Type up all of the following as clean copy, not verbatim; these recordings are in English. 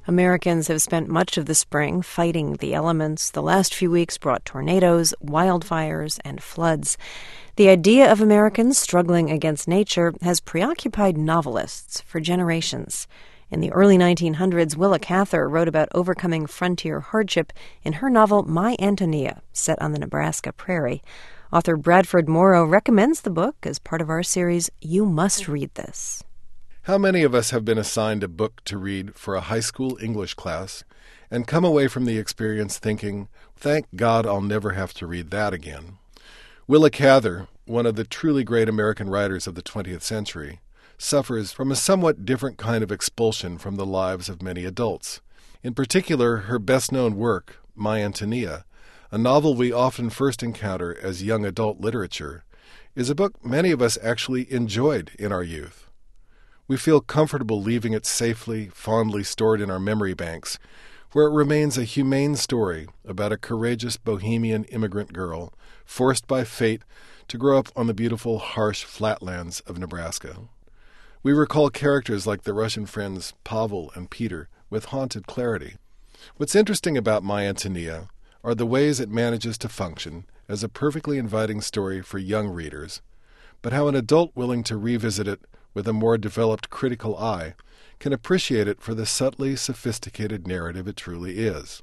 Americans have spent much of the spring fighting the elements. The last few weeks brought tornadoes, wildfires, and floods. The idea of Americans struggling against nature has preoccupied novelists for generations. In the early 1900s, Willa Cather wrote about overcoming frontier hardship in her novel My Antonia, set on the Nebraska prairie. Author Bradford Morrow recommends the book as part of our series, You Must Read This. How many of us have been assigned a book to read for a high school English class and come away from the experience thinking, thank God I'll never have to read that again? Willa Cather, one of the truly great American writers of the 20th century, suffers from a somewhat different kind of expulsion from the lives of many adults. In particular, her best-known work, My Antonia, a novel we often first encounter as young adult literature, is a book many of us actually enjoyed in our youth. We feel comfortable leaving it safely, fondly stored in our memory banks, where it remains a humane story about a courageous bohemian immigrant girl forced by fate to grow up on the beautiful, harsh flatlands of Nebraska. We recall characters like the Russian friends Pavel and Peter with haunted clarity. What's interesting about My Antonia are the ways it manages to function as a perfectly inviting story for young readers, but how an adult willing to revisit it with a more developed critical eye can appreciate it for the subtly sophisticated narrative it truly is.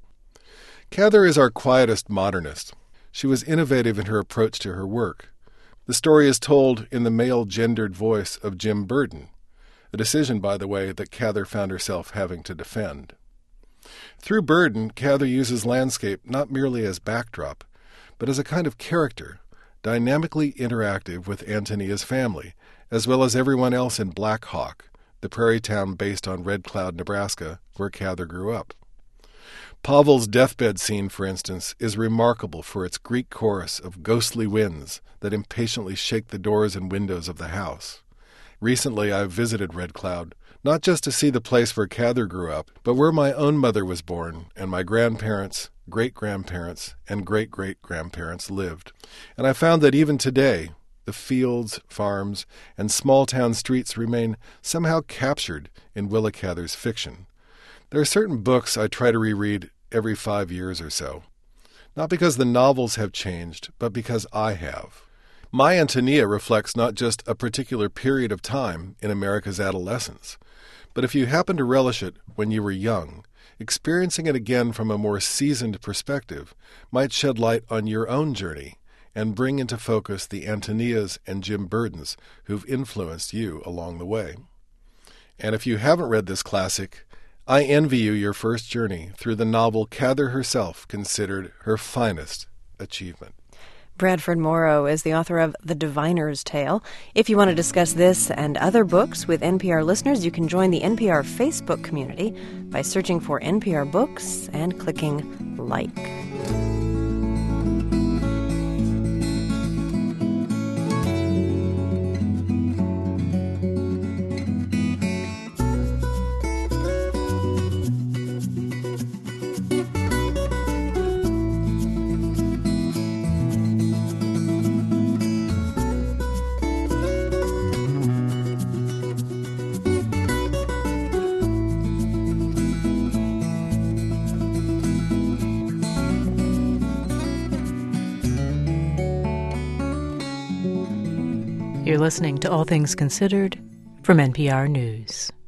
Cather is our quietest modernist. She was innovative in her approach to her work. The story is told in the male-gendered voice of Jim Burden, a decision, by the way, that Cather found herself having to defend. Through Burden, Cather uses landscape not merely as backdrop, but as a kind of character, dynamically interactive with Antonia's family, as well as everyone else in Black Hawk, the prairie town based on Red Cloud, Nebraska, where Cather grew up. Pavel's deathbed scene, for instance, is remarkable for its Greek chorus of ghostly winds that impatiently shake the doors and windows of the house. Recently, I visited Red Cloud, not just to see the place where Cather grew up, but where my own mother was born and my grandparents, great-grandparents, and great-great-grandparents lived. And I found that even today, the fields, farms, and small-town streets remain somehow captured in Willa Cather's fiction. There are certain books I try to reread every 5 years or so. Not because the novels have changed, but because I have. My Antonia reflects not just a particular period of time in America's adolescence, but if you happen to relish it when you were young, experiencing it again from a more seasoned perspective might shed light on your own journey and bring into focus the Antonias and Jim Burdens who've influenced you along the way. And if you haven't read this classic, I envy you your first journey through the novel Cather herself considered her finest achievement. Bradford Morrow is the author of The Diviner's Tale. If you want to discuss this and other books with NPR listeners, you can join the NPR Facebook community by searching for NPR Books and clicking like. You're listening to All Things Considered from NPR News.